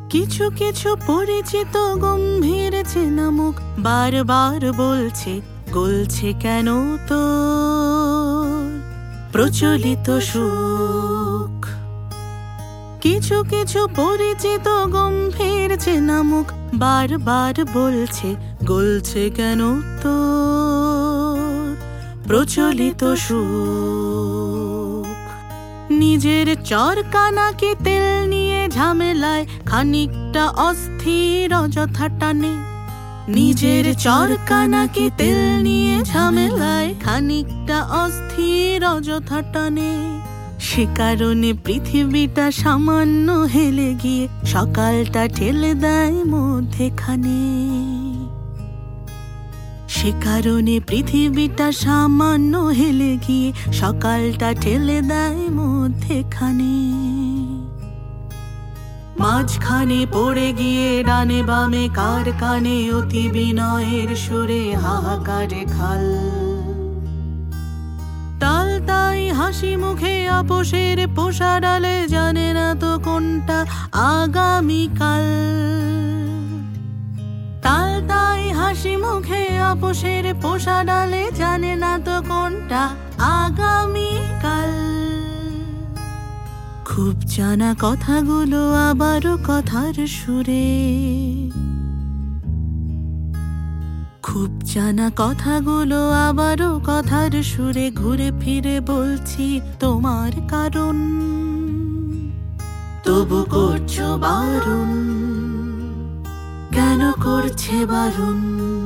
কিছু কিছু পরিচিত গম্ভীর চেনা মুখ বারবার বলছে, গলছে কেন তোর প্রচলিত সুখ। কিছু কিছু পরিচিত গম্ভীর চেনা মুখ বারবার বলছে, গলছে কেন তোর প্রচলিত সুখ। নিজের চরকানাকে তেল নিয়ে ঝামেলায় খানিকটা অস্থির অযথা টানে। নিজের চরকানাকে তেল নিয়ে ঝামেলায় খানিকটা অস্থির অযথা টানে। সে কারণে পৃথিবীটা সামান্য হেলে গিয়ে সকালটা ঠেলে দেয় মধ্যেখানে। সে কারণে পৃথিবীটা সামান্য হেলে গিয়ে সকালটা ঠেলে দেয় মধ্যেখানে। মাঝখানে পড়ে গিয়ে ডানে বামে কার কানে অতি বিনয়ের সুরে হাহাকারে খাল। তাল তাই হাসি মুখে আপোষের পোষা ডালে, জানে না তো কোনটা আগামীকাল। তাল তাই হাসি মুখে আপোষের পোষা ডালে, জানে না তো কোনটা আগামীকাল। খুব জানা কথাগুলো আবারও কথার সুরে, খুব জানা কথাগুলো আবারও কথার সুরে ঘুরে ফিরে বলছি তোমার কারণ। তবু করছো বারণ, কেন করছে বারণ?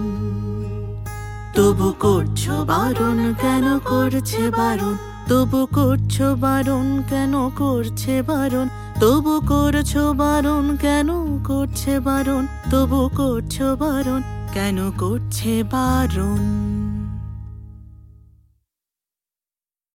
তবু করছো বারণ, কেন করছে বারণ? তবু করছো বারণ, কেন করছে বারণ? তবু করছো বারণ, কেন করছে বারণ? তবু করছো বারণ, কেন করছে বারণ?